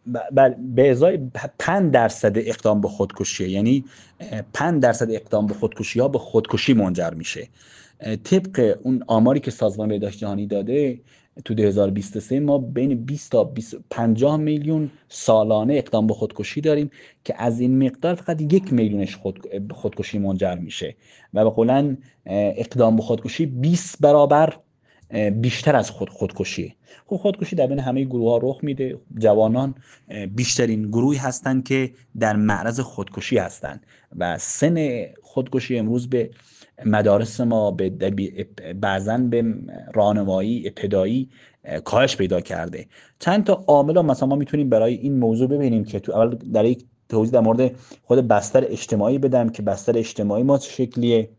به ازای 5% اقدام به خودکشی، یعنی 5% اقدام به خودکشی ها به خودکشی منجر میشه. طبق اون آماری که سازمان بهداشت جهانی داده تو 2023 ما بین 20 تا 50 میلیون سالانه اقدام به خودکشی داریم که از این مقدار فقط 1 میلیونش به خودکشی منجر میشه و به قولن اقدام به خودکشی 20 برابر بیشتر از خودکشی. خب خودکشی در بین همه گروه ها رخ میده. جوانان بیشترین گروهی هستند که در معرض خودکشی هستند و سن خودکشی امروز به مدارس ما بعضاً به راهنمایی ابتدایی کاهش پیدا کرده. چند تا عامل مثلا ما میتونیم برای این موضوع ببینیم که تو اول در یک توضیح در مورد خود بستر اجتماعی بدم که بستر اجتماعی ما چه شکلیه.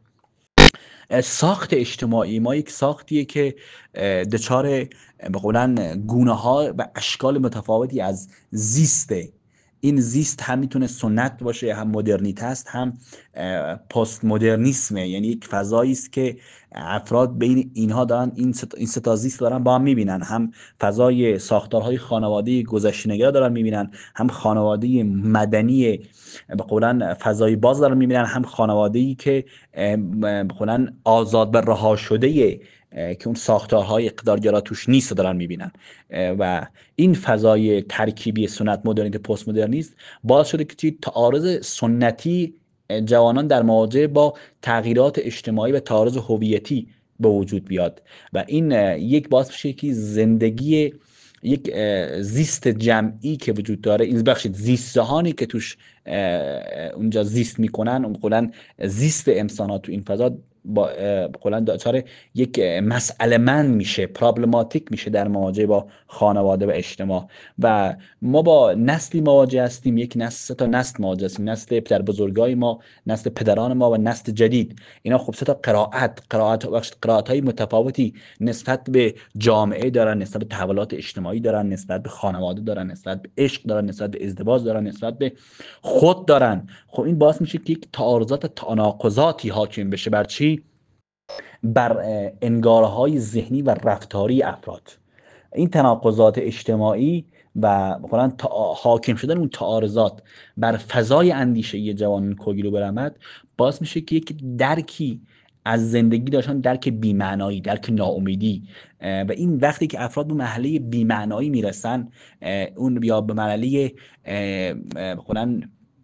ساخت اجتماعی ما یک ساختیه که دچار به قولن گونه ها و اشکال متفاوتی از زیسته. این زیست هم میتونه سنت باشه، هم مدرنیته است، هم پست مدرنیسمه، یعنی یک فضایی است که افراد بین اینها دارن این سه تا زیست دارن با هم میبینن، هم فضای ساختارهای خانوادگی گذشته‌نگر دارن میبینن، هم خانواده مدنی به قولن فضای باز دارن میبینن، هم خانواده‌ای که به قولن آزاد و رها شده که اون ساختارهای اقتدارگرا توش نیست دارن میبینن و این فضای ترکیبی سنت مدرنیته پست مدرنیست باعث شده که تعارض سنتی جوانان در مواجهه با تغییرات اجتماعی و تعارض هویتی به وجود بیاد و این یک باعث میشه که زندگی یک زیست جمعی که وجود داره، این بخشید زیست جهانی که توش اونجا زیست میکنن، اون زیست انسانات تو این فضا با دچار یک مسئله من میشه، پرابلماتیک میشه در مواجهه با خانواده و اجتماع و ما با نسلی مواجه هستیم. یک نسل، سه تا نسل مواجه هستیم: نسل پدر بزرگای ما، نسل پدران ما و نسل جدید. اینا خب سه تا قرائت های متفاوتی نسبت به جامعه دارن، نسبت به تحولات اجتماعی دارن، نسبت به خانواده دارن، نسبت به عشق دارن، نسبت به ازدواج دارن، نسبت به خود دارن. خب این باعث میشه که یک تعارضات، تناقضاتی حاکم بشه بر چی؟ بر انگاره‌های ذهنی و رفتاری افراد. این تناقضات اجتماعی و مثلا حاکم شدن اون تعارضات بر فضای اندیشه‌ای جوانان کوگیلو برآمد باعث میشه که یک درکی از زندگی داشتن، درک بی‌معنایی، درک ناامیدی و این وقتی که افراد به مرحله بی‌معنایی میرسن، اون یا به مرحله مثلا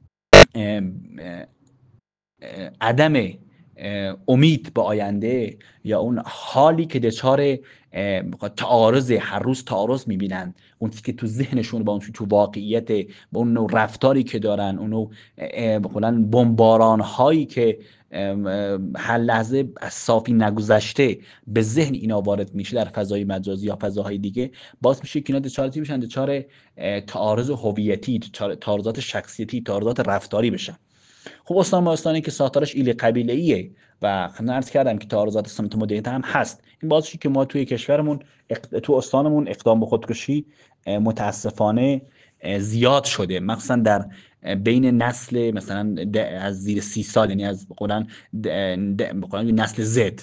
عدم امید به آینده یا اون حالی که دچار تعارض، هر روز تعارض میبینن، اون چیزی که تو ذهنشون با اون تو واقعیت، با اون نوع رفتاری که دارن، اون نوع بمباران هایی که هر لحظه از صافی نگذشته به ذهن اینا وارد میشه در فضای مجازی یا فضاهای دیگه، باعث میشه که اینا دچار تعارض هویتی، تعارضات شخصیتی، تعارضات رفتاری بشن. خب استان ما استانی که ساختارش ایل قبیله‌ایه و خدمت عرض کردم که تعارضات سمت مدرنیته هم هست. این باعث شد که ما توی کشورمون تو استانمون اقدام به خودکشی متاسفانه زیاد شده، مخصوصا در بین نسل مثلا از زیر 30 سال، یعنی از قرآن نسل زد.